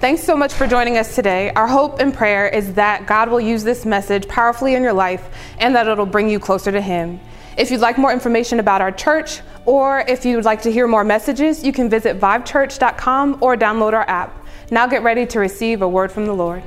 Thanks so much for joining us today. Our hope and prayer is that God will use this message powerfully in your life and that it'll bring you closer to Him. If you'd like more information about our church, or if you'd like to hear more messages, you can visit vivechurch.com or download our app. Now get ready to receive a word from the Lord.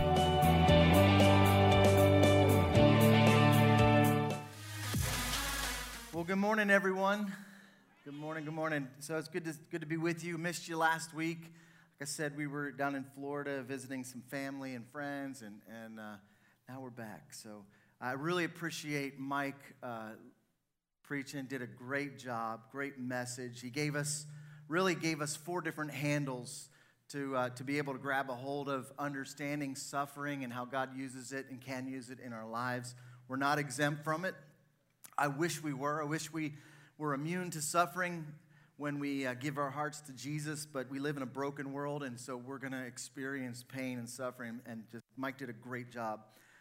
Well, good morning, everyone. Good morning, good morning. So it's good to be with you. Missed you last week. Like I said, we were down in Florida visiting some family and friends, and now we're back. So I really appreciate Mike preaching. Did a great job, great message. He really gave us 4 different handles to be able to grab a hold of understanding suffering and how God uses it and can use it in our lives. We're not exempt from it. I wish we were. I wish we were immune to suffering when we give our hearts to Jesus, but we live in a broken world, and so we're going to experience pain and suffering, and just Mike did a great job.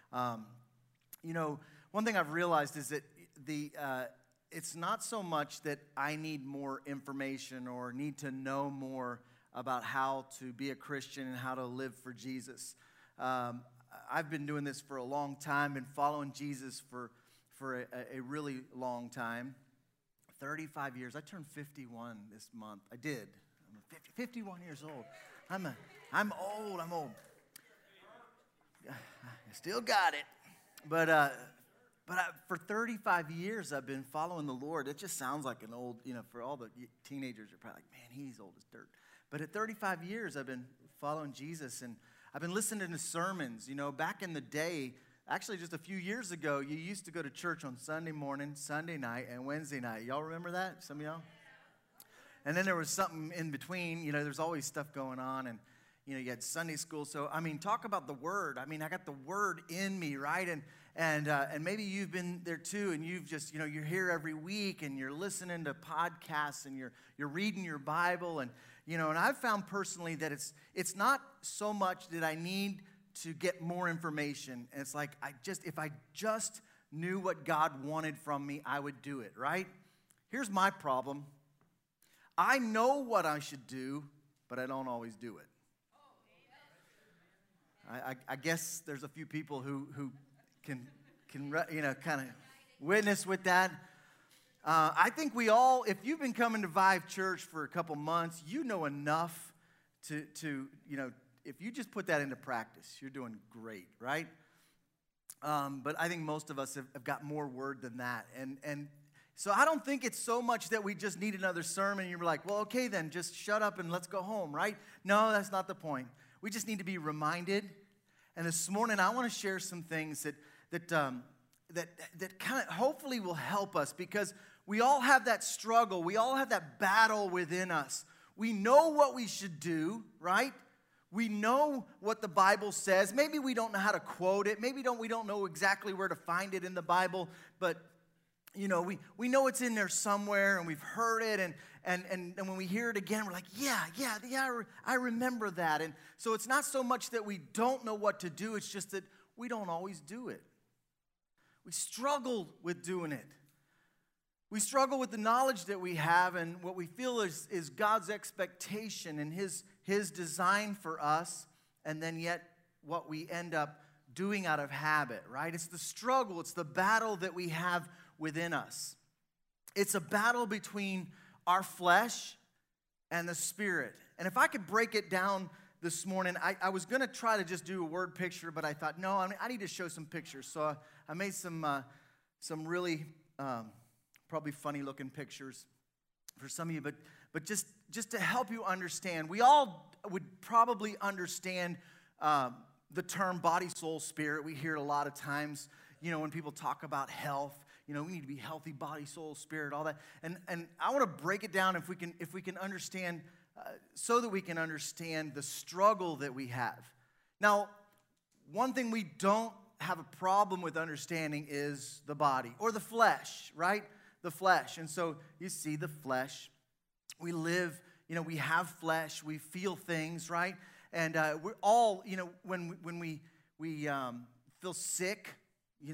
One thing I've realized is that it's not so much that I need more information or need to know more about how to be a Christian and how to live for Jesus. I've been doing this for a long time, been following Jesus for a really long time. 35 years. I turned 51 this month. I did. I'm 51 years old. I'm old. I still got it. But for 35 years, I've been following the Lord. It just sounds like an old, for all the teenagers, you're probably like, man, he's old as dirt. But at 35 years, I've been following Jesus, and I've been listening to sermons. Back in the day, actually, just a few years ago, you used to go to church on Sunday morning, Sunday night, and Wednesday night. Y'all remember that? Some of y'all? And then there was something in between. There's always stuff going on, and, you had Sunday school. So, talk about the Word. I got the Word in me, right? And maybe you've been there too, and you've just, you're here every week, and you're listening to podcasts, and you're reading your Bible, and, and I've found personally that it's not so much that I need to get more information. And it's like, if I just knew what God wanted from me, I would do it, right? Here's my problem. I know what I should do, but I don't always do it. I guess there's a few people who can kind of witness with that. I think we all, if you've been coming to Vive Church for a couple months, you know enough to if you just put that into practice, you're doing great, right? But I think most of us have got more word than that. And so I don't think it's so much that we just need another sermon and you're like, well, okay, then just shut up and let's go home, right? No, that's not the point. We just need to be reminded. And this morning I want to share some things that kind of hopefully will help us, because we all have that struggle. We all have that battle within us. We know what we should do, right? We know what the Bible says. Maybe we don't know how to quote it. Maybe we don't know exactly where to find it in the Bible. But, we know it's in there somewhere, and we've heard it. And when we hear it again, we're like, yeah, I remember that. And so it's not so much that we don't know what to do. It's just that we don't always do it. We struggle with doing it. We struggle with the knowledge that we have and what we feel is God's expectation and His design for us, and then yet what we end up doing out of habit, right? It's the struggle, it's the battle that we have within us. It's a battle between our flesh and the Spirit. And if I could break it down this morning, I was going to try to just do a word picture, but I thought, no, I need to show some pictures. So I made some really probably funny-looking pictures for some of you, but just to help you understand, we all would probably understand the term body, soul, spirit. We hear it a lot of times, when people talk about health. We need to be healthy, body, soul, spirit, all that. And I want to break it down if we can understand, so that we can understand the struggle that we have. Now, one thing we don't have a problem with understanding is the body or the flesh, right? The flesh. And so you see the flesh. We live, we have flesh. We feel things, right? And we're all, when we feel sick, it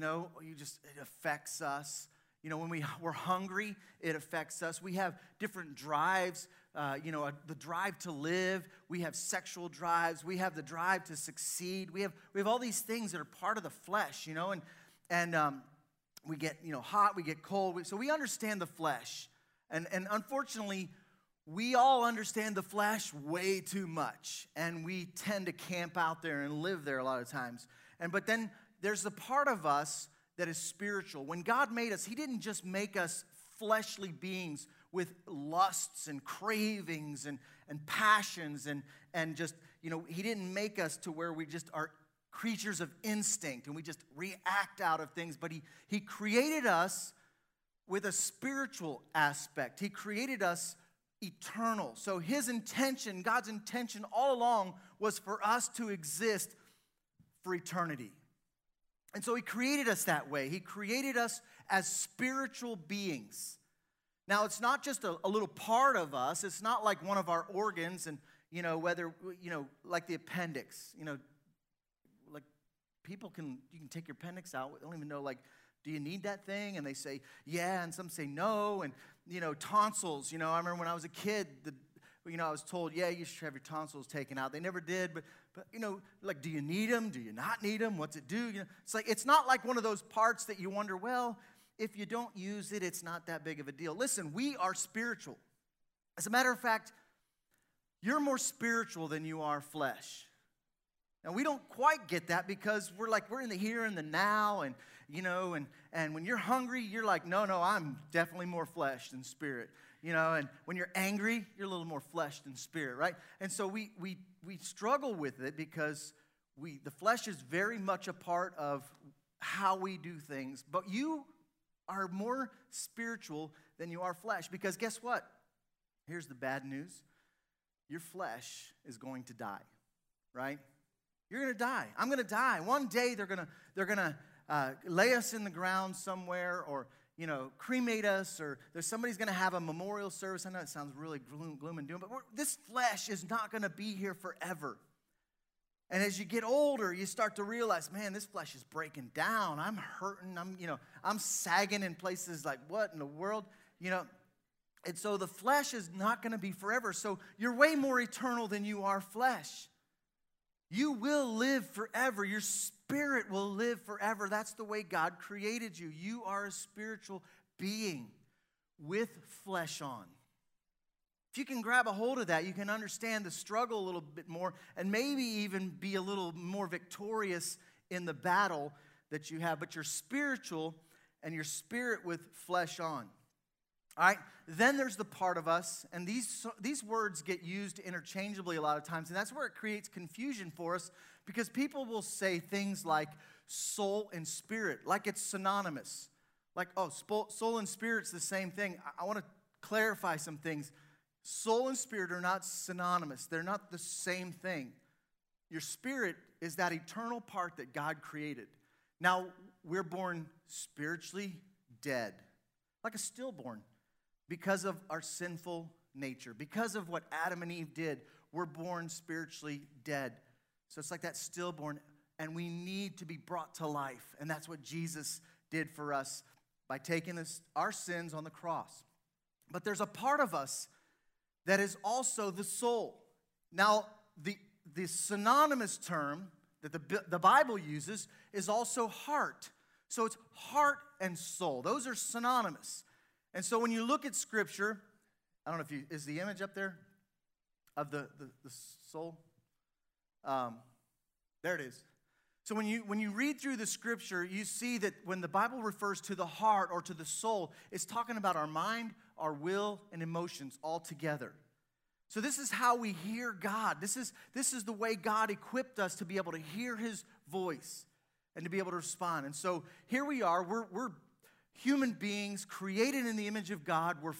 affects us. When we're hungry, it affects us. We have different drives. the drive to live. We have sexual drives. We have the drive to succeed. We have all these things that are part of the flesh, and we get, hot, we get cold. So we understand the flesh. And unfortunately, we all understand the flesh way too much. And we tend to camp out there and live there a lot of times. But then there's the part of us that is spiritual. When God made us, He didn't just make us fleshly beings with lusts and cravings and passions and just, He didn't make us to where we just are creatures of instinct and we just react out of things, but He created us with a spiritual aspect. He created us eternal. So His intention, God's intention all along was for us to exist for eternity. And so He created us that way. He created us as spiritual beings. Now, it's not just a little part of us. It's not like one of our organs and, like the appendix, like people you can take your appendix out. They don't even know, do you need that thing? And they say, yeah, and some say no. And, tonsils, I remember when I was a kid, I was told, yeah, you should have your tonsils taken out. They never did, but do you need them? Do you not need them? What's it do? It's not like one of those parts that you wonder, well, if you don't use it, it's not that big of a deal. Listen, we are spiritual. As a matter of fact, you're more spiritual than you are flesh. Now, we don't quite get that because we're in the here and the now, and when you're hungry, you're like, no, I'm definitely more flesh than spirit. And when you're angry, you're a little more flesh than spirit, right? And so we struggle with it because the flesh is very much a part of how we do things. But you are more spiritual than you are flesh, because guess what? Here's the bad news. Your flesh is going to die, right? You're going to die. I'm going to die. One day they're going to lay us in the ground somewhere, or cremate us, or somebody's going to have a memorial service. I know it sounds really gloom and doom, but this flesh is not going to be here forever. And as you get older, you start to realize, man, this flesh is breaking down. I'm hurting. I'm sagging in places like, what in the world? And so the flesh is not going to be forever. So you're way more eternal than you are flesh. You will live forever. Your spirit will live forever. That's the way God created you. You are a spiritual being with flesh on. If you can grab a hold of that, you can understand the struggle a little bit more and maybe even be a little more victorious in the battle that you have. But you're spiritual and your spirit with flesh on. All right? Then there's the part of us, and these words get used interchangeably a lot of times, and that's where it creates confusion for us, because people will say things like soul and spirit, like it's synonymous. Like, oh, soul and spirit's the same thing. I want to clarify some things. Soul and spirit are not synonymous. They're not the same thing. Your spirit is that eternal part that God created. Now, we're born spiritually dead, like a stillborn, because of our sinful nature. Because of what Adam and Eve did, we're born spiritually dead. So it's like that stillborn, and we need to be brought to life. And that's what Jesus did for us by taking our sins on the cross. But there's a part of us that is also the soul. Now, the synonymous term that the Bible uses is also heart. So it's heart and soul. Those are synonymous. And so when you look at Scripture, I don't know is the image up there of the soul? There it is. So when you read through the Scripture, you see that when the Bible refers to the heart or to the soul, it's talking about our mind, our will, and emotions all together. So this is how we hear God. This is the way God equipped us to be able to hear His voice and to be able to respond. And so here we are. We're human beings created in the image of God. We're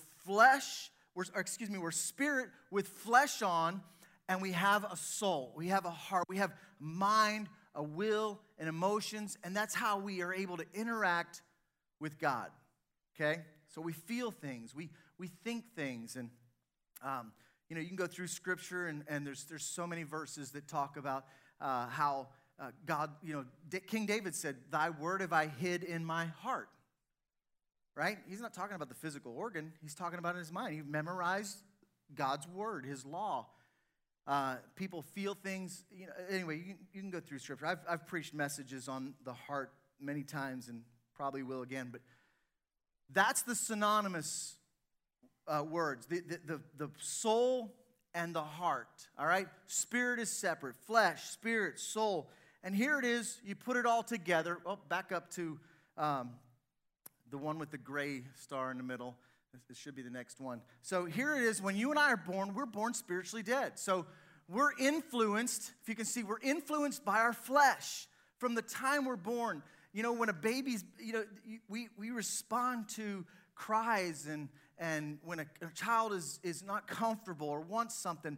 spirit with flesh on, and we have a soul. We have a heart. We have mind, a will, and emotions, and that's how we are able to interact with God. Okay? So we feel things. We think things, and you can go through Scripture, and there's so many verses that talk about how God, King David said, "Thy word have I hid in my heart." Right? He's not talking about the physical organ. He's talking about in his mind. He memorized God's word, his law. People feel things. Anyway, you can go through Scripture. I've preached messages on the heart many times and probably will again, but that's the synonymous words. The soul and the heart, all right? Spirit is separate. Flesh, spirit, soul. And here it is. You put it all together. Oh, back up to the one with the gray star in the middle. This should be the next one. So here it is. When you and I are born, we're born spiritually dead. So we're influenced, if you can see, we're influenced by our flesh from the time we're born. When a baby's, we respond to cries and when a child is not comfortable or wants something,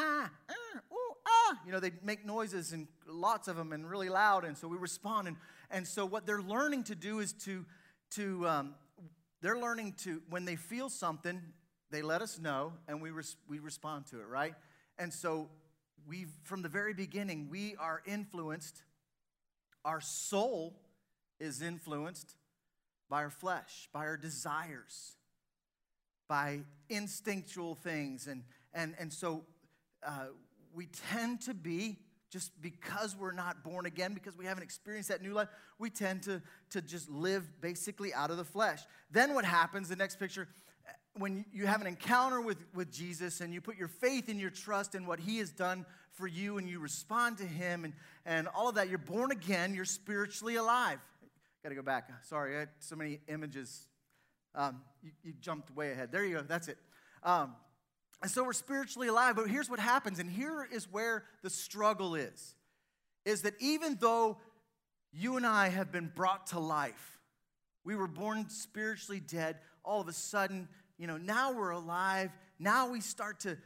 they make noises and lots of them and really loud, and so we respond. And so what they're learning to do is they're learning to, when they feel something, they let us know, and we respond to it, right? And so from the very beginning, we are influenced. Our soul is influenced by our flesh, by our desires, by instinctual things. And so we tend to be, just because we're not born again, because we haven't experienced that new life, we tend to just live basically out of the flesh. Then what happens, the next picture, when you have an encounter with Jesus and you put your faith and your trust in what he has done for you and you respond to him and all of that, you're born again, you're spiritually alive. Got to go back. Sorry, I had so many images. You jumped way ahead. There you go. That's it. And so we're spiritually alive, but here's what happens, and here is where the struggle is that even though you and I have been brought to life, we were born spiritually dead, all of a sudden, now we're alive, now we start to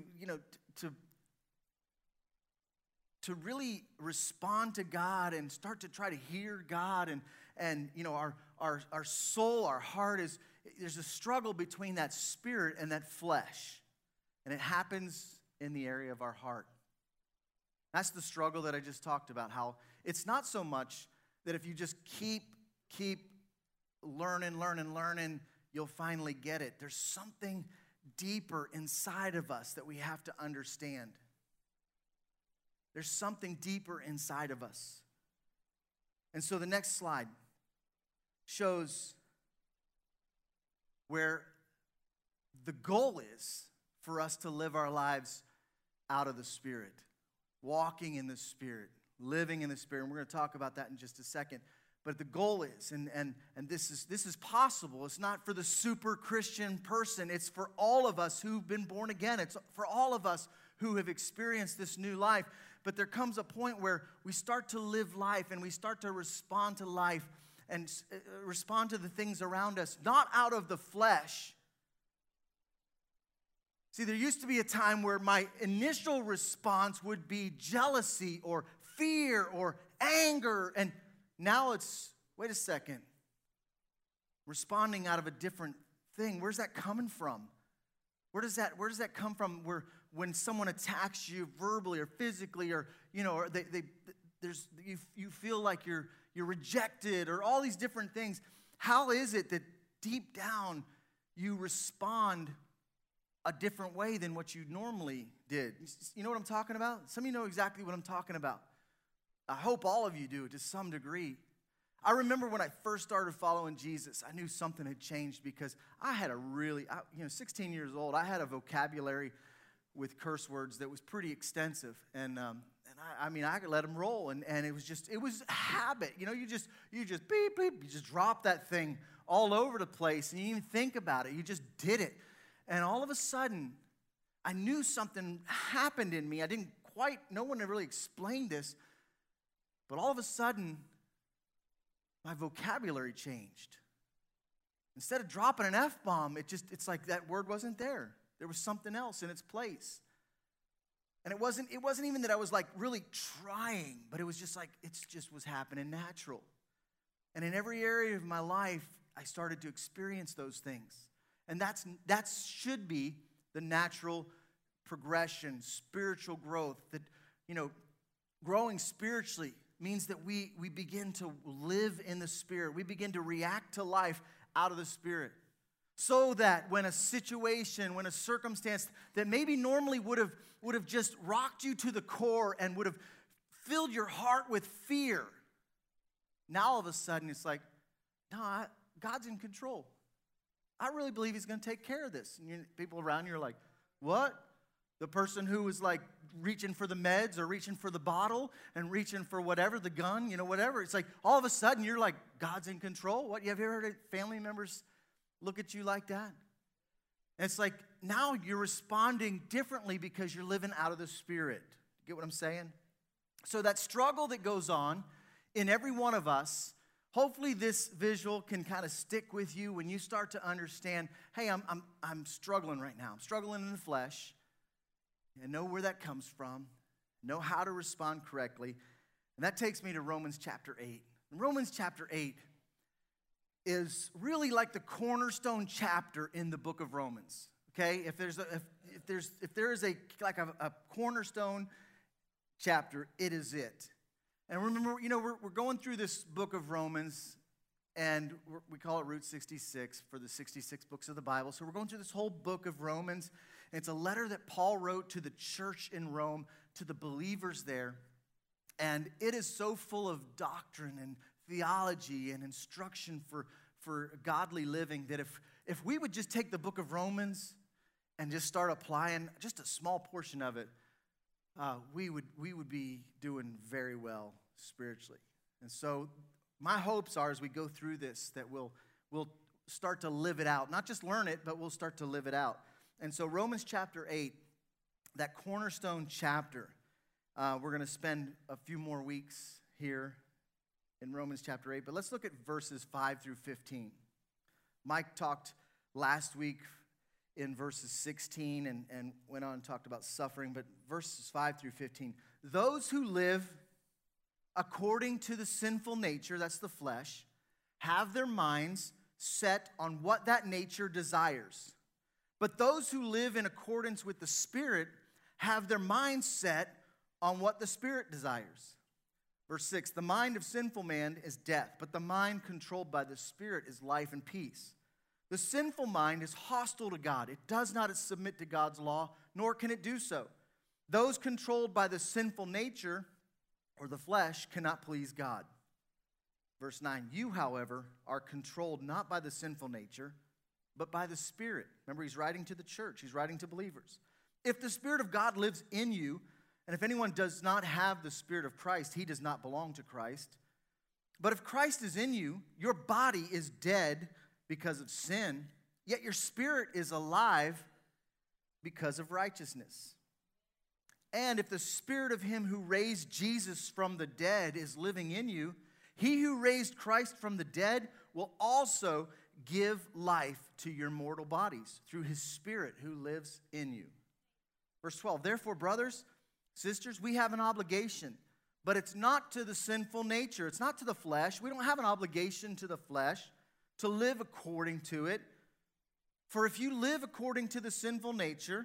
really respond to God and start to try to hear God, and our soul, our heart there's a struggle between that spirit and that flesh. And it happens in the area of our heart. That's the struggle that I just talked about, how it's not so much that if you just keep learning, you'll finally get it. There's something deeper inside of us that we have to understand. There's something deeper inside of us. And so the next slide shows where the goal is for us to live our lives out of the Spirit, walking in the Spirit, living in the Spirit. And we're going to talk about that in just a second. But the goal is, and this is possible. It's not for the super Christian person. It's for all of us who've been born again. It's for all of us who have experienced this new life. But there comes a point where we start to live life and we start to respond to life and respond to the things around us, not out of the flesh. See, there used to be a time where my initial response would be jealousy or fear or anger, and now it's, wait a second, responding out of a different thing. Where's that coming from? Where does that come from? Where when someone attacks you verbally or physically, or or you feel like you're rejected, or all these different things. How is it that deep down you respond a different way than what you normally did? You know what I'm talking about? Some of you know exactly what I'm talking about. I hope all of you do to some degree. I remember when I first started following Jesus, I knew something had changed because I had 16 years old, I had a vocabulary with curse words that was pretty extensive. And I could let them roll. And it was a habit. You just beep, beep, you just drop that thing all over the place and you didn't even think about it. You just did it. And all of a sudden, I knew something happened in me. No one had really explained this. But all of a sudden, my vocabulary changed. Instead of dropping an F-bomb, it's like that word wasn't there. There was something else in its place. And it wasn't even that I was like really trying, but it was just like, it just was happening natural. And in every area of my life, I started to experience those things. And that should be the natural progression, spiritual growth. That, growing spiritually means that we begin to live in the Spirit. We begin to react to life out of the Spirit. so that when a situation, when a circumstance that maybe normally would have just rocked you to the core and would have filled your heart with fear, now all of a sudden it's like, no, God's in control. I really believe he's going to take care of this. And people around you are like, what? The person who was like reaching for the meds or reaching for the bottle and reaching for whatever, the gun, whatever. It's like all of a sudden you're like, God's in control. What? Have you ever heard family members look at you like that? And it's like now you're responding differently because you're living out of the Spirit. Get what I'm saying? So that struggle that goes on in every one of us, hopefully this visual can kind of stick with you when you start to understand, hey, I'm struggling right now. I'm struggling in the flesh. And know where that comes from. Know how to respond correctly. And that takes me to Romans chapter 8. And Romans chapter 8 is really like the cornerstone chapter in the book of Romans. Okay? If there is a cornerstone chapter, it is it. And remember, we're going through this book of Romans, and we call it Route 66 for the 66 books of the Bible. So we're going through this whole book of Romans. And it's a letter that Paul wrote to the church in Rome, to the believers there. And it is so full of doctrine and theology and instruction for godly living that if we would just take the book of Romans and just start applying just a small portion of it, we would be doing very well spiritually. And so my hopes are as we go through this that we'll start to live it out. Not just learn it, but we'll start to live it out. And so Romans chapter 8, that cornerstone chapter, we're going to spend a few more weeks here in Romans chapter 8. But let's look at verses 5 through 15. Mike talked last week in verses 16 and went on and talked about suffering. But verses 5 through 15. Those who live according to the sinful nature, that's the flesh, have their minds set on what that nature desires. But those who live in accordance with the Spirit have their minds set on what the Spirit desires. Verse 6, the mind of sinful man is death, but the mind controlled by the Spirit is life and peace. The sinful mind is hostile to God. It does not submit to God's law, nor can it do so. Those controlled by the sinful nature or the flesh cannot please God. Verse 9, you, however, are controlled not by the sinful nature, but by the Spirit. Remember, he's writing to the church. He's writing to believers. If the Spirit of God lives in you, and if anyone does not have the Spirit of Christ, he does not belong to Christ. But if Christ is in you, your body is dead because of sin, yet your spirit is alive because of righteousness. And if the Spirit of him who raised Jesus from the dead is living in you, he who raised Christ from the dead will also give life to your mortal bodies through his Spirit who lives in you. Verse 12, therefore, brothers, sisters, we have an obligation, but it's not to the sinful nature. It's not to the flesh. We don't have an obligation to the flesh to live according to it. For if you live according to the sinful nature,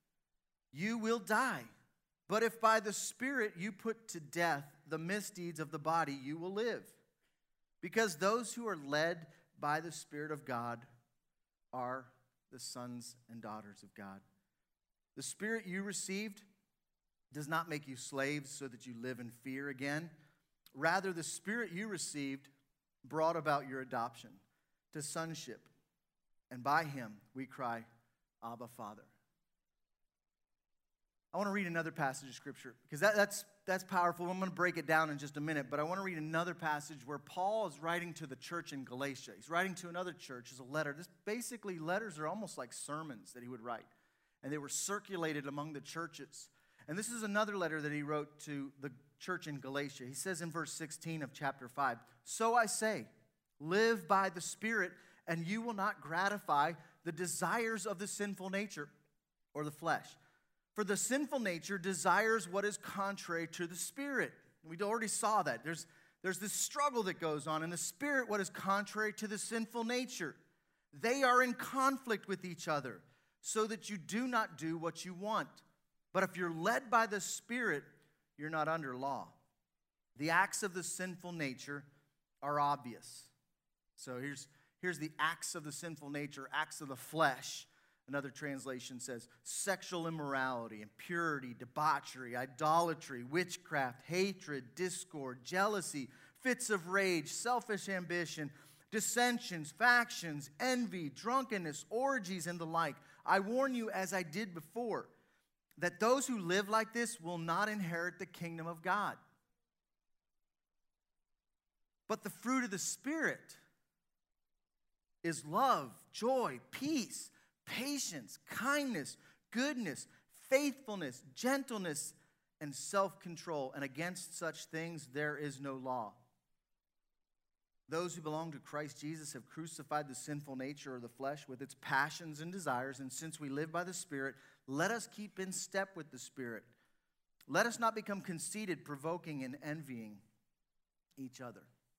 you will die. But if by the Spirit you put to death the misdeeds of the body, you will live. Because those who are led by the Spirit of God are the sons and daughters of God. The Spirit you received does not make you slaves so that you live in fear again. Rather, the Spirit you received brought about your adoption to sonship. And by him we cry, Abba, Father. I want to read another passage of Scripture because that's powerful. I'm going to break it down in just a minute, but I want to read another passage where Paul is writing to the church in Galatia. He's writing to another church as a letter. Basically, letters are almost like sermons that he would write, and they were circulated among the churches. And this is another letter that he wrote to the church in Galatia. He says in verse 16 of chapter 5, so I say, live by the Spirit, and you will not gratify the desires of the sinful nature or the flesh. For the sinful nature desires what is contrary to the Spirit. We already saw that. There's this struggle that goes on in the Spirit, what is contrary to the sinful nature. They are in conflict with each other, so that you do not do what you want. But if you're led by the Spirit, you're not under law. The acts of the sinful nature are obvious. So here's Here's the acts of the sinful nature, acts of the flesh. Another translation says sexual immorality, impurity, debauchery, idolatry, witchcraft, hatred, discord, jealousy, fits of rage, selfish ambition, dissensions, factions, envy, drunkenness, orgies, and the like. I warn you, as I did before, that those who live like this will not inherit the kingdom of God. But the fruit of the Spirit is love, joy, peace, patience, kindness, goodness, faithfulness, gentleness, and self-control. And against such things there is no law. Those who belong to Christ Jesus have crucified the sinful nature of the flesh with its passions and desires. And since we live by the Spirit, let us keep in step with the Spirit. Let us not become conceited, provoking, and envying each other.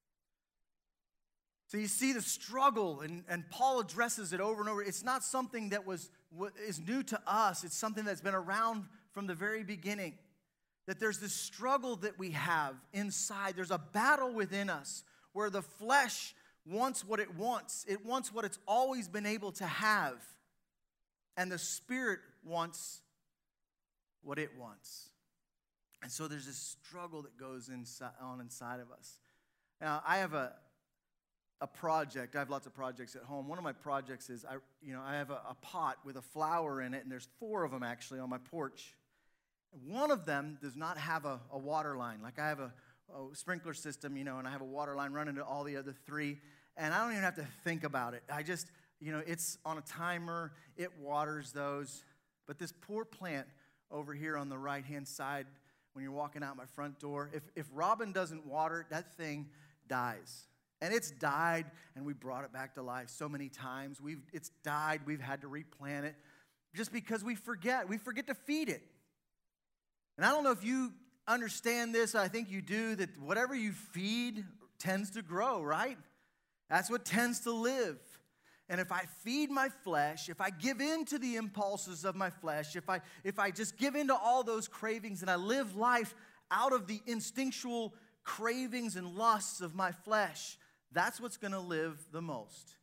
So you see the struggle, and Paul addresses it over and over. It's not something that is new to us. It's something that's been around from the very beginning. That there's this struggle that we have inside. There's a battle within us where the flesh wants what it wants. It wants what it's always been able to have. And the Spirit wants what it wants. And so there's this struggle that goes inside of us. Now, I have a project. I have lots of projects at home. One of my projects is I have a pot with a flower in it, and there's 4 of them actually on my porch. One of them does not have a water line. Like I have a sprinkler system, and I have a water line running to all the other 3, and I don't even have to think about it. I just, it's on a timer. It waters those. But this poor plant over here on the right-hand side, when you're walking out my front door, if Robin doesn't water it, that thing dies. And it's died, and we brought it back to life so many times. It's died. We've had to replant it just because we forget. We forget to feed it. And I don't know if you understand this. I think you do, that whatever you feed tends to grow, right? That's what tends to live. And if I feed my flesh, if I give in to the impulses of my flesh, if I just give in to all those cravings and I live life out of the instinctual cravings and lusts of my flesh, that's what's going to live the most.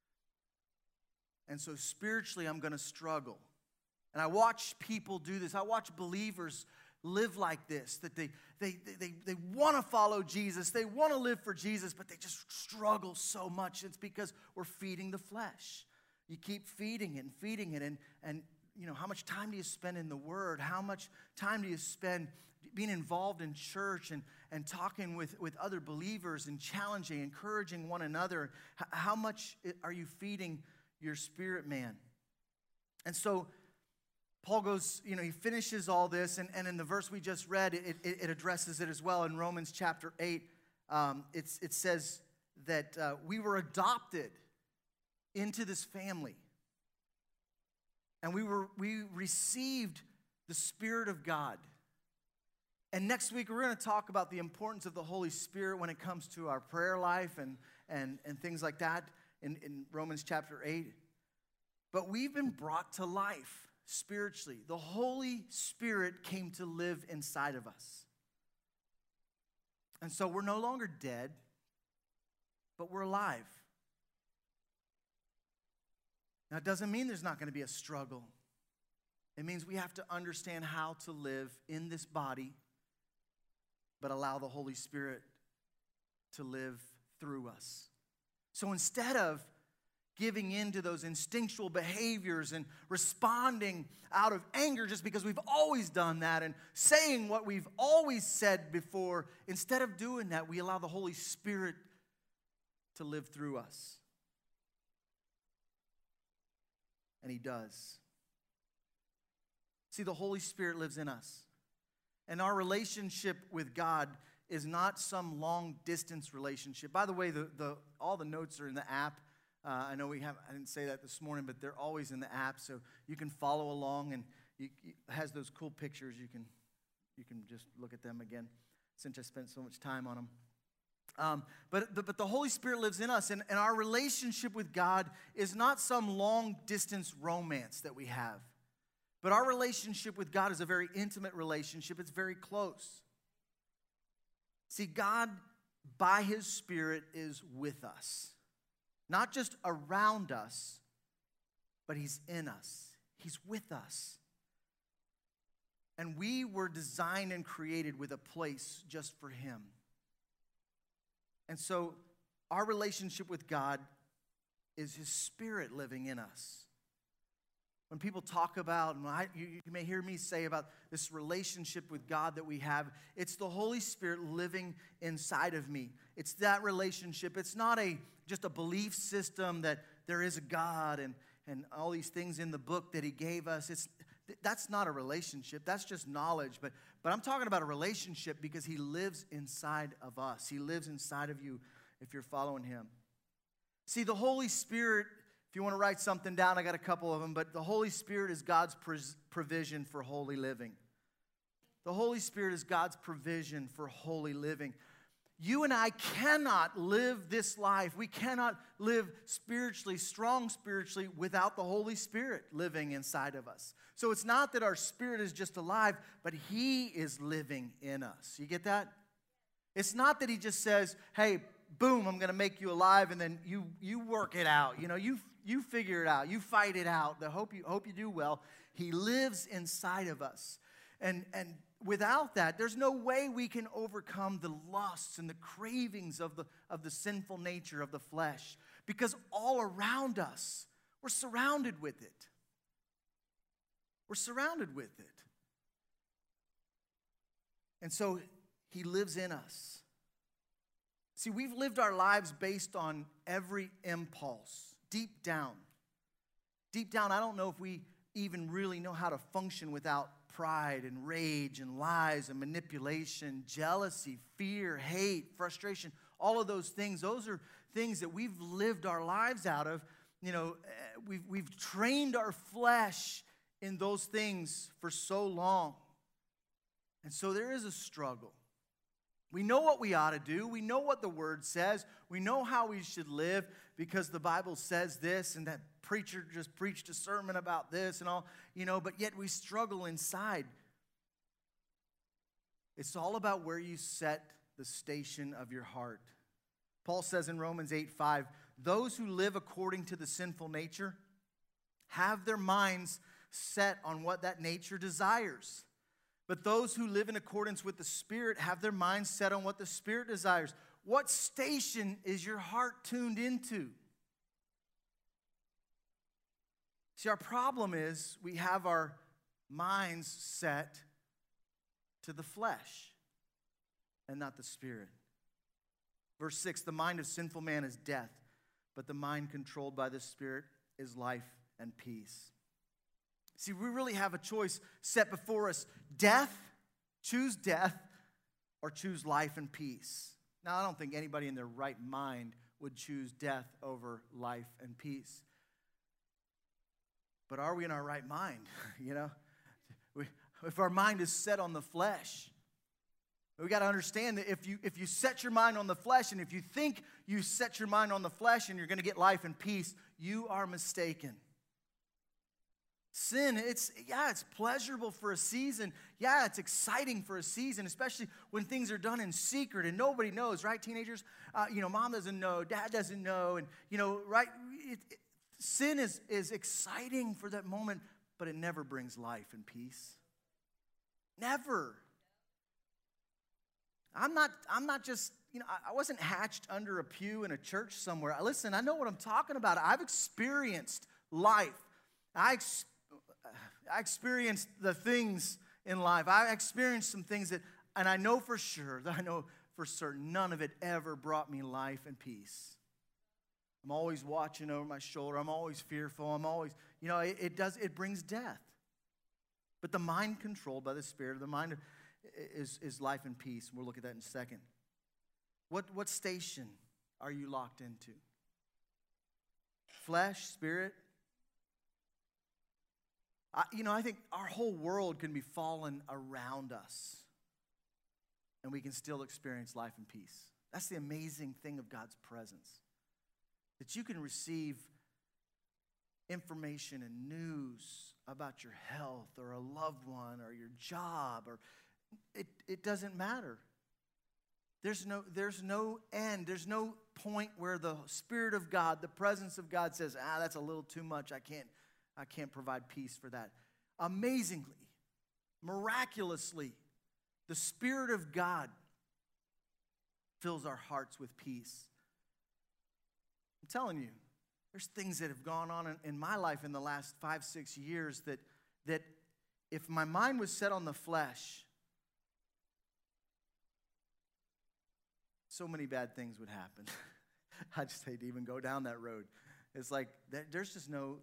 And so spiritually, I'm going to struggle. And I watch people do this. I watch believers live like this, that they want to follow Jesus. They want to live for Jesus, but they just struggle so much. It's because we're feeding the flesh. You keep feeding it and feeding it. And how much time do you spend in the Word? How much time do you spend being involved in church and talking with other believers and challenging, encouraging one another? How much are you feeding your spirit man? And so Paul goes, he finishes all this, and in the verse we just read, it addresses it as well. In Romans chapter 8, it says that we were adopted into this family. And we received the Spirit of God. And next week, we're going to talk about the importance of the Holy Spirit when it comes to our prayer life and things like that in Romans chapter 8. But we've been brought to life spiritually. The Holy Spirit came to live inside of us. And so we're no longer dead, but we're alive. Now, it doesn't mean there's not going to be a struggle. It means we have to understand how to live in this body, but allow the Holy Spirit to live through us. So instead of giving in to those instinctual behaviors and responding out of anger just because we've always done that and saying what we've always said before, instead of doing that, we allow the Holy Spirit to live through us. And He does. See, the Holy Spirit lives in us. And our relationship with God is not some long-distance relationship. By the way, all the notes are in the app. I know I didn't say that this morning, but they're always in the app, so you can follow along, and it has those cool pictures. You can just look at them again, since I spent so much time on them. But the Holy Spirit lives in us, and our relationship with God is not some long-distance romance that we have. But our relationship with God is a very intimate relationship. It's very close. See, God, by His Spirit, is with us. Not just around us, but he's in us. He's with us. And we were designed and created with a place just for him. And so our relationship with God is his Spirit living in us. When people talk about, and you may hear me say about this relationship with God that we have, it's the Holy Spirit living inside of me. It's that relationship. It's not just a belief system that there is a God and all these things in the book that he gave us. That's not a relationship. That's just knowledge. But I'm talking about a relationship because he lives inside of us. He lives inside of you if you're following him. See, the Holy Spirit, if you want to write something down, I got a couple of them, but the Holy Spirit is God's provision for holy living. The Holy Spirit is God's provision for holy living. You and I cannot live this life. We cannot live spiritually, strong spiritually, without the Holy Spirit living inside of us. So it's not that our spirit is just alive, but he is living in us. You get that? It's not that he just says, hey, boom, I'm going to make you alive, and then you work it out. You figure it out. You fight it out. I hope you do well. He lives inside of us. And without that, there's no way we can overcome the lusts and the cravings of the sinful nature of the flesh. Because all around us, we're surrounded with it. We're surrounded with it. And so he lives in us. See, we've lived our lives based on every impulse, deep down. Deep down, I don't know if we even really know how to function without pride and rage and lies and manipulation, jealousy, fear, hate, frustration, all of those things. Those are things that we've lived our lives out of. We've trained our flesh in those things for so long. And so there is a struggle. We know what we ought to do. We know what the Word says. We know how we should live because the Bible says this, and that preacher just preached a sermon about this and all, but yet we struggle inside. It's all about where you set the station of your heart. Paul says in Romans 8:5, those who live according to the sinful nature have their minds set on what that nature desires. But those who live in accordance with the Spirit have their minds set on what the Spirit desires. What station is your heart tuned into? See, our problem is we have our minds set to the flesh and not the Spirit. Verse 6, the mind of sinful man is death, but the mind controlled by the Spirit is life and peace. See, we really have a choice set before us. Choose death, or choose life and peace. Now, I don't think anybody in their right mind would choose death over life and peace. But are we in our right mind? If our mind is set on the flesh, we got to understand that if you set your mind on the flesh, and if you think you set your mind on the flesh and you're going to get life and peace, you are mistaken. Sin, it's pleasurable for a season. Yeah, it's exciting for a season, especially when things are done in secret and nobody knows, right, teenagers? Mom doesn't know, dad doesn't know, and, right? Sin is exciting for that moment, but it never brings life and peace. Never. I'm not just, I wasn't hatched under a pew in a church somewhere. Listen, I know what I'm talking about. I've experienced life. I experienced the things in life. I experienced some things and I know for certain, none of it ever brought me life and peace. I'm always watching over my shoulder. I'm always fearful. I'm always, it brings death. But the mind controlled by the Spirit, the mind is life and peace. We'll look at that in a second. What station are you locked into? Flesh, spirit? I think our whole world can be fallen around us, and we can still experience life and peace. That's the amazing thing of God's presence, that you can receive information and news about your health or a loved one or your job, or it doesn't matter. There's no end. There's no point where the Spirit of God, the presence of God says, that's a little too much. I can't provide peace for that. Amazingly, miraculously, the Spirit of God fills our hearts with peace. I'm telling you, there's things that have gone on in my life in the last 5-6 years that if my mind was set on the flesh, so many bad things would happen. I just hate to even go down that road. It's like, there's just no...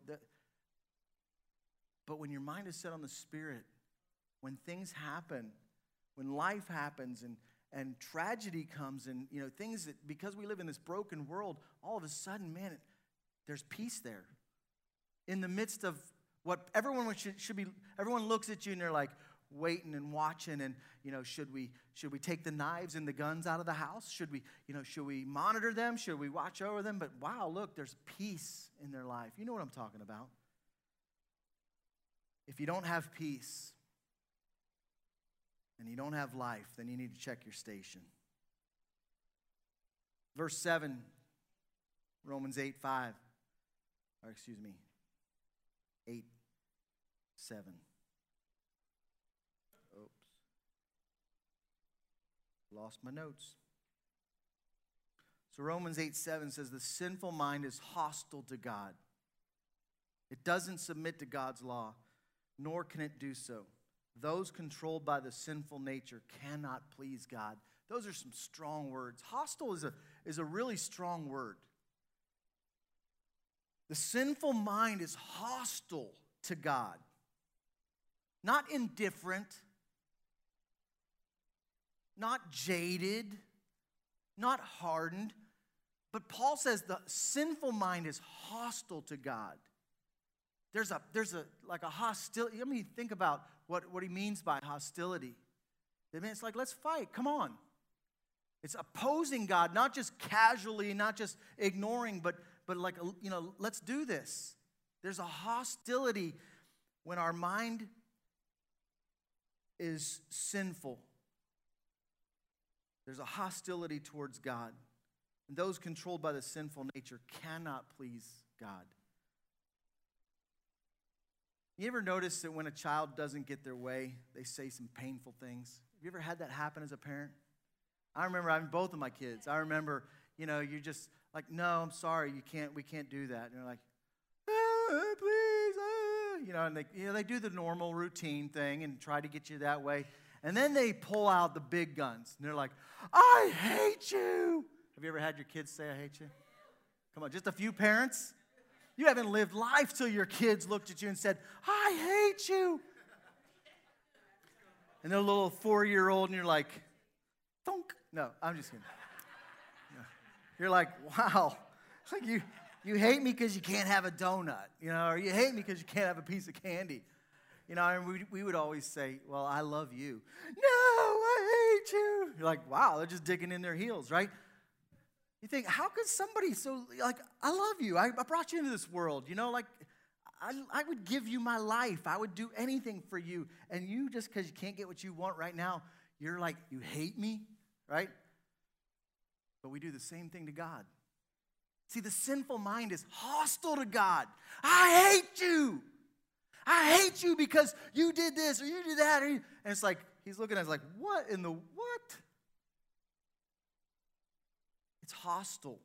But when your mind is set on the Spirit, when things happen, when life happens and tragedy comes and, things that, because we live in this broken world, all of a sudden, man, there's peace there. In the midst of what everyone should be, everyone looks at you and they're like waiting and watching and, should we take the knives and the guns out of the house? Should we monitor them? Should we watch over them? But wow, look, there's peace in their life. You know what I'm talking about. If you don't have peace and you don't have life, then you need to check your station. Verse 7, Romans 8:7. Oops. Lost my notes. So Romans 8:7 says, the sinful mind is hostile to God. It doesn't submit to God's law, nor can it do so. Those controlled by the sinful nature cannot please God. Those are some strong words. Hostile is a really strong word. The sinful mind is hostile to God. Not indifferent, not jaded, not hardened. But Paul says the sinful mind is hostile to God. There's a hostility. I mean, think about what he means by hostility. I mean, it's like, let's fight. Come on. It's opposing God, not just casually, not just ignoring, but like, let's do this. There's a hostility when our mind is sinful. There's a hostility towards God. And those controlled by the sinful nature cannot please God. You ever notice that when a child doesn't get their way, they say some painful things? Have you ever had that happen as a parent? I remember having both of my kids. I remember, you're just like, no, I'm sorry, we can't do that. And they're like, please, and they do the normal routine thing and try to get you that way. And then they pull out the big guns. And they're like, I hate you. Have you ever had your kids say, I hate you? Come on, just a few parents? You haven't lived life till your kids looked at you and said, I hate you. And they're a little 4-year-old and you're like, thunk. No, I'm just kidding. No. You're like, wow. Like you hate me because you can't have a donut, or you hate me because you can't have a piece of candy. And we would always say, well, I love you. No, I hate you. You're like, wow, they're just digging in their heels, right? You think, how could somebody I love you. I brought you into this world, I would give you my life. I would do anything for you. And you, just because you can't get what you want right now, you're like, you hate me, right? But we do the same thing to God. See, the sinful mind is hostile to God. I hate you. I hate you because you did this or you did that. And it's like, he's looking at us like, what in the what? It's hostile.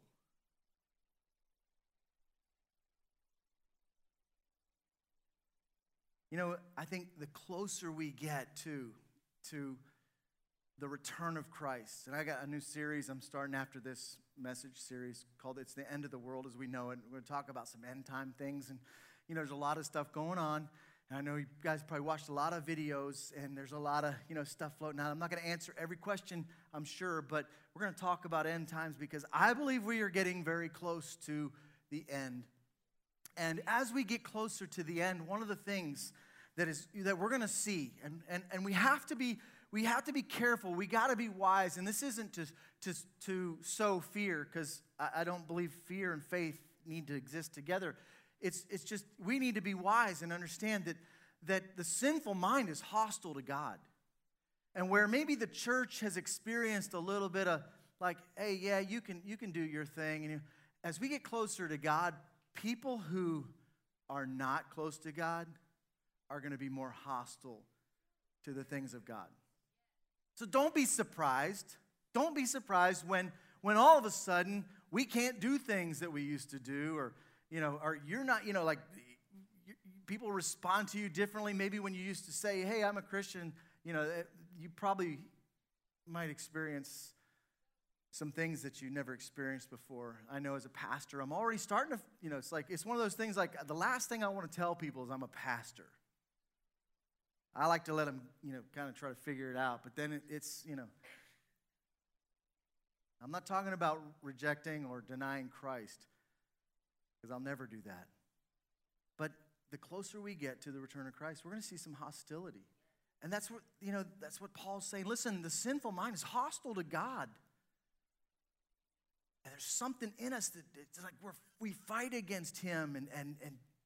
I think the closer we get to the return of Christ, and I got a new series I'm starting after this message series called It's the End of the World as We Know It. We're going to talk about some end time things, and there's a lot of stuff going on. And I know you guys probably watched a lot of videos, and there's a lot of stuff floating out. I'm not going to answer every question, I'm sure, but we're going to talk about end times because I believe we are getting very close to the end. And as we get closer to the end, one of the things that we're going to see, and we have to be careful. We got to be wise, and this isn't to sow fear, because I don't believe fear and faith need to exist together. It's just we need to be wise and understand that the sinful mind is hostile to God. And where maybe the church has experienced a little bit of like, hey, yeah, you can do your thing. And as we get closer to God, people who are not close to God are going to be more hostile to the things of God. So don't be surprised. Don't be surprised when all of a sudden we can't do things that we used to do, or you're not, like people respond to you differently. Maybe when you used to say, hey, I'm a Christian, you probably might experience some things that you never experienced before. I know as a pastor, I'm already starting to, it's one of those things like the last thing I want to tell people is I'm a pastor. I like to let them, kind of try to figure it out. But then it's, I'm not talking about rejecting or denying Christ, because I'll never do that. But the closer we get to the return of Christ, we're going to see some hostility. And that's what Paul's saying. Listen, the sinful mind is hostile to God. And there's something in us that it's like we fight against him, and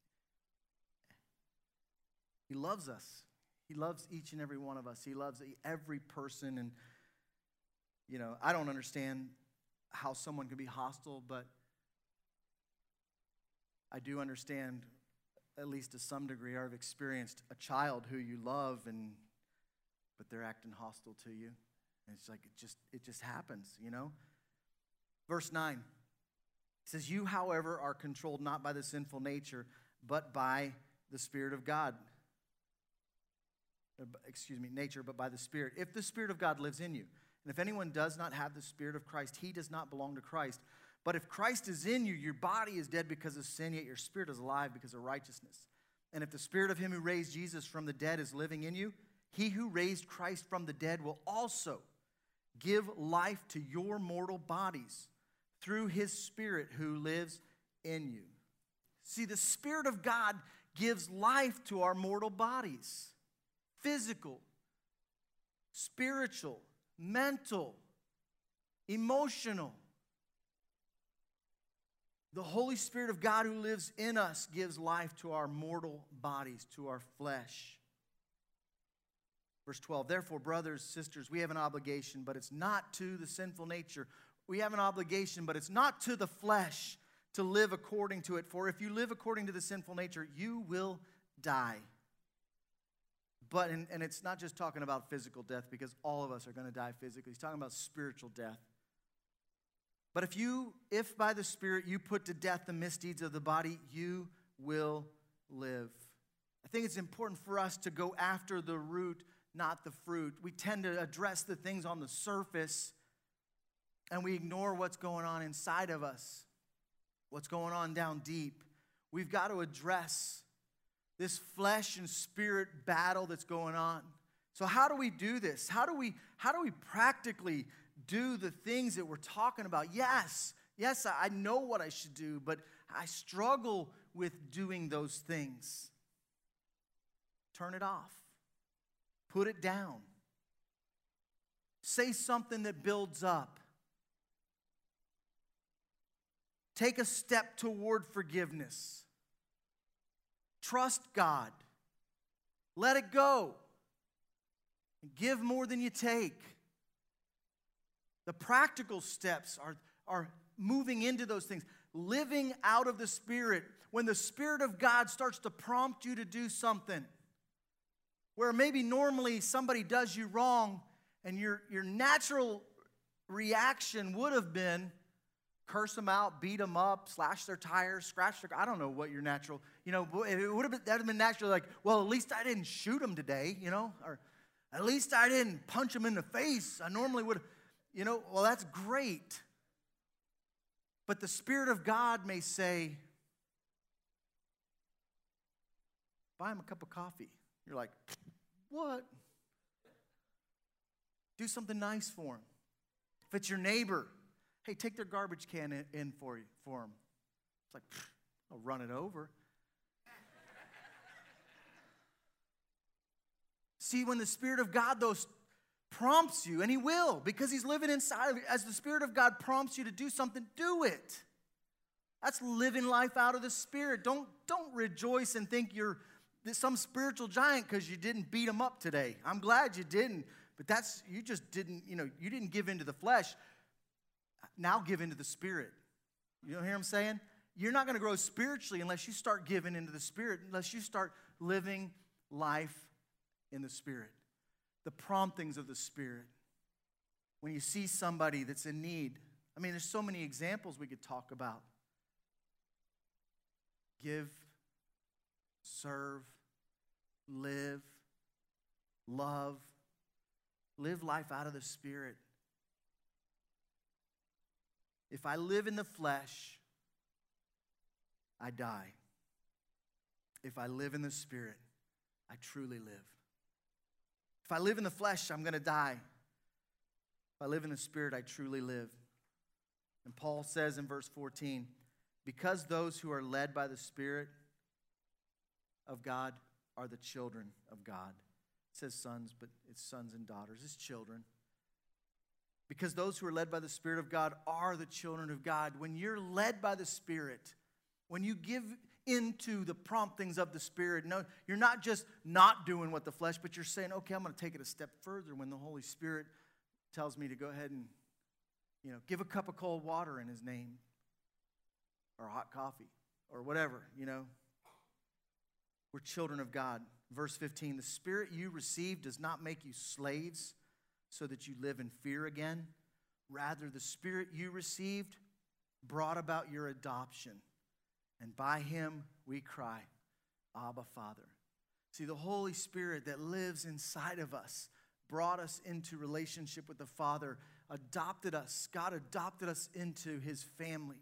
he loves us. He loves each and every one of us. He loves every person. And, I don't understand how someone can be hostile, but I do understand, at least to some degree, I've experienced a child who you love, but they're acting hostile to you. And it's like it just happens, Verse 9 says, you, however, are controlled not by the sinful nature, but by the Spirit of God. Nature, but by the Spirit. If the Spirit of God lives in you, and if anyone does not have the Spirit of Christ, he does not belong to Christ. But if Christ is in you, your body is dead because of sin, yet your spirit is alive because of righteousness. And if the Spirit of him who raised Jesus from the dead is living in you, he who raised Christ from the dead will also give life to your mortal bodies through his Spirit who lives in you. See, the Spirit of God gives life to our mortal bodies. Physical, spiritual, mental, emotional. The Holy Spirit of God who lives in us gives life to our mortal bodies, to our flesh. Verse 12, therefore, brothers, sisters, we have an obligation, but it's not to the sinful nature. We have an obligation, but it's not to the flesh to live according to it. For if you live according to the sinful nature, you will die. But, and it's not just talking about physical death, because all of us are going to die physically. He's talking about spiritual death. But if by the Spirit you put to death the misdeeds of the body, you will live. I think it's important for us to go after the root, not the fruit. We tend to address the things on the surface, and we ignore what's going on inside of us, what's going on down deep. We've got to address this flesh and spirit battle that's going on. So how do we do this? How do we practically do the things that we're talking about? Yes, I know what I should do, but I struggle with doing those things. Turn it off. Put it down. Say something that builds up. Take a step toward forgiveness. Trust God. Let it go. Give more than you take. The practical steps are moving into those things. Living out of the Spirit. When the Spirit of God starts to prompt you to do something, where maybe normally somebody does you wrong, and your natural reaction would have been curse them out, beat them up, slash their tires, scratch their... I don't know what your natural... it would have been, that would have been naturally like, well, at least I didn't shoot them today, or at least I didn't punch them in the face. I normally would, well, that's great. But the Spirit of God may say, buy him a cup of coffee. You're like, what? Do something nice for him. If it's your neighbor, hey, take their garbage can in for them. It's like, I'll run it over. See, when the Spirit of God, though, prompts you, and he will, because he's living inside of you, as the Spirit of God prompts you to do something, do it. That's living life out of the Spirit. Don't rejoice and think you're some spiritual giant because you didn't beat them up today. I'm glad you didn't. But you just didn't, you didn't give into the flesh. Now give into the Spirit. You know what I'm saying? You're not going to grow spiritually unless you start giving into the Spirit, unless you start living life in the Spirit. The promptings of the Spirit. When you see somebody that's in need. I mean, there's so many examples we could talk about. Give, serve, live, love. Live life out of the Spirit. If I live in the flesh, I die. If I live in the Spirit, I truly live. If I live in the flesh, I'm going to die. If I live in the Spirit, I truly live. And Paul says in verse 14, because those who are led by the Spirit of God are the children of God. It says sons, but it's sons and daughters. It's children. Because those who are led by the Spirit of God are the children of God. When you're led by the Spirit, when you give into the promptings of the Spirit, no, you're not just not doing what the flesh, but you're saying, okay, I'm going to take it a step further when the Holy Spirit tells me to go ahead and, give a cup of cold water in His name, or hot coffee, or whatever, We're children of God. Verse 15, the Spirit you received does not make you slaves so that you live in fear again. Rather, the Spirit you received brought about your adoption. And by Him we cry, Abba, Father. See, the Holy Spirit that lives inside of us brought us into relationship with the Father, adopted us. God adopted us into His family.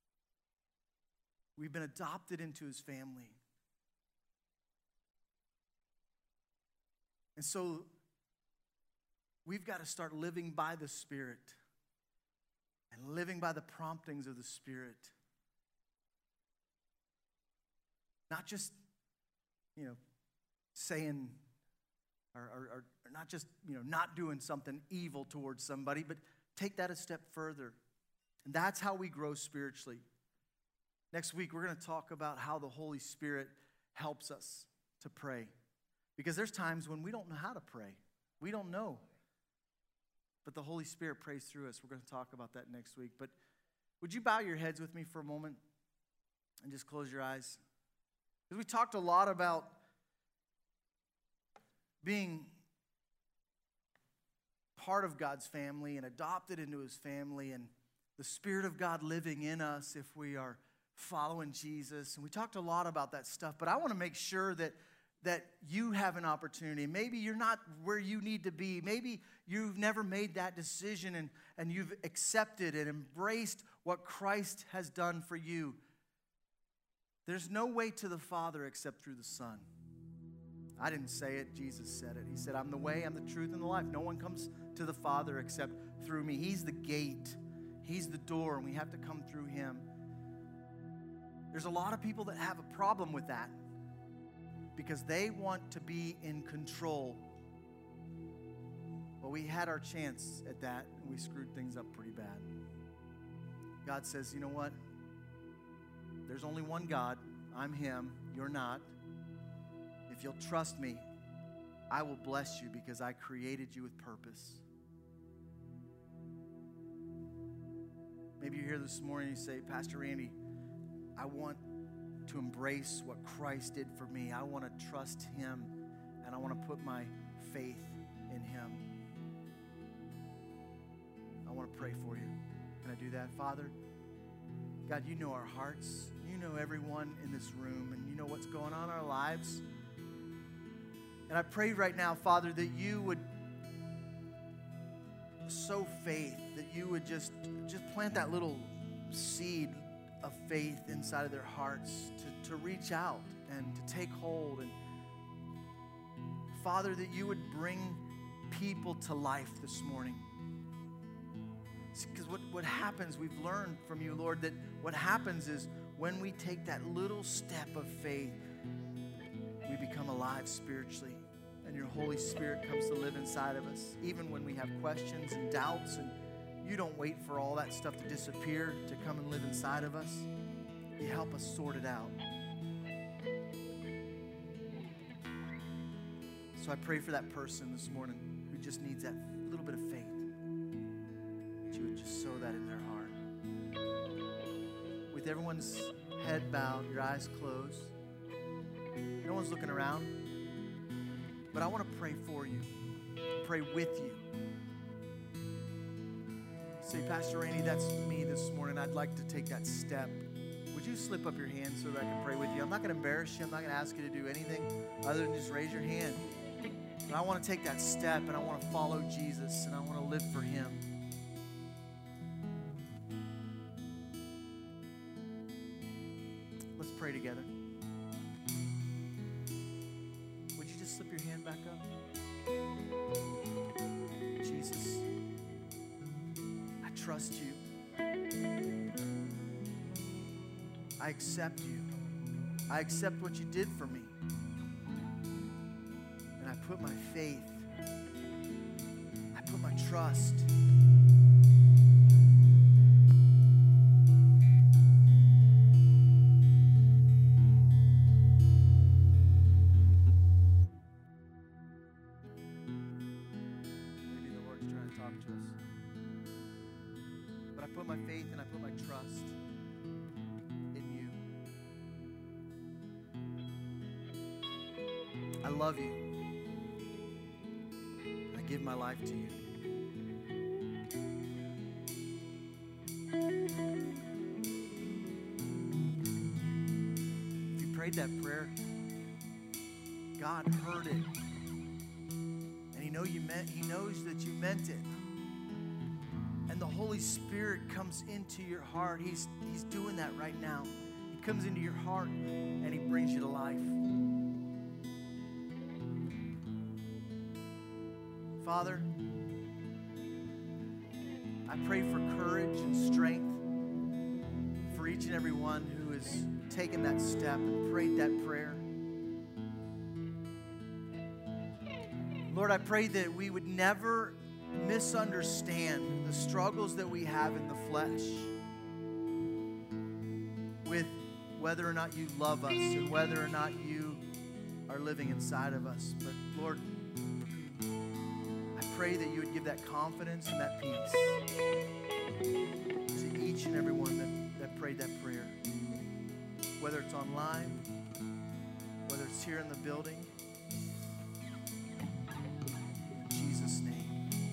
We've been adopted into His family. And so we've got to start living by the Spirit and living by the promptings of the Spirit. Not just, saying or not just, not doing something evil towards somebody, but take that a step further. And that's how we grow spiritually. Next week, we're going to talk about how the Holy Spirit helps us to pray. Because there's times when we don't know how to pray. We don't know. But the Holy Spirit prays through us. We're going to talk about that next week. But would you bow your heads with me for a moment and just close your eyes? Because we talked a lot about being part of God's family and adopted into His family and the Spirit of God living in us if we are following Jesus. And we talked a lot about that stuff. But I want to make sure that you have an opportunity. Maybe you're not where you need to be. Maybe you've never made that decision and you've accepted and embraced what Christ has done for you. There's no way to the Father except through the Son. I didn't say it. Jesus said it. He said, I'm the way, I'm the truth, and the life. No one comes to the Father except through me. He's the gate. He's the door, and we have to come through Him. There's a lot of people that have a problem with that because they want to be in control. Well, we had our chance at that, and we screwed things up pretty bad. God says, you know what? There's only one God. I'm Him. You're not. If you'll trust me, I will bless you because I created you with purpose. Maybe you're here this morning and you say, Pastor Randy, I want to embrace what Christ did for me. I want to trust Him, and I want to put my faith in Him. I want to pray for you. Can I do that, Father? God, you know our hearts. You know everyone in this room, and you know what's going on in our lives. And I pray right now, Father, that you would sow faith, that you would just plant that little seed of faith inside of their hearts to reach out and to take hold. And Father, that you would bring people to life this morning. Because what happens, we've learned from you, Lord, that what happens is when we take that little step of faith, we become alive spiritually. And your Holy Spirit comes to live inside of us, even when we have questions and doubts. And you don't wait for all that stuff to disappear to come and live inside of us. You help us sort it out. So I pray for that person this morning who just needs that little bit of faith, that you would just sow that in their heart. With everyone's head bowed, your eyes closed, no one's looking around, but I want to pray for you, pray with you. Say, Pastor Randy, that's me this morning. I'd like to take that step. Would you slip up your hand so that I can pray with you? I'm not going to embarrass you. I'm not going to ask you to do anything other than just raise your hand. But I want to take that step, and I want to follow Jesus, and I want to live for Him. Let's pray together. Would you just slip your hand back up? Jesus, I trust you. I accept you. I accept what you did for me. And I put my faith, I put my trust. Maybe the Lord's trying to talk to us. But I put my faith and I put my trust in you. I love you. I give my life to you. If you prayed that prayer, God heard it. And He knows that you meant it. And the Holy Spirit comes into your heart. He's doing that right now. He comes into your heart and He brings you to life. Father, I pray for courage and strength for each and every one who has taken that step and prayed that prayer. Lord, I pray that we would never misunderstand the struggles that we have in the flesh with whether or not you love us and whether or not you are living inside of us. But Lord, I pray that you would give that confidence and that peace to each and every one that prayed that prayer, whether it's online, whether it's here in the building. In Jesus' name.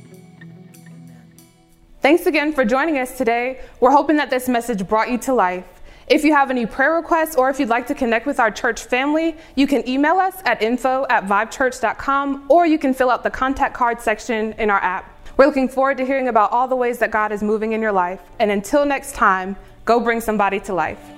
Thanks again for joining us today. We're hoping that this message brought you to life. If you have any prayer requests or if you'd like to connect with our church family, you can email us at info@vibechurch.com, or you can fill out the contact card section in our app. We're looking forward to hearing about all the ways that God is moving in your life. And until next time, go bring somebody to life.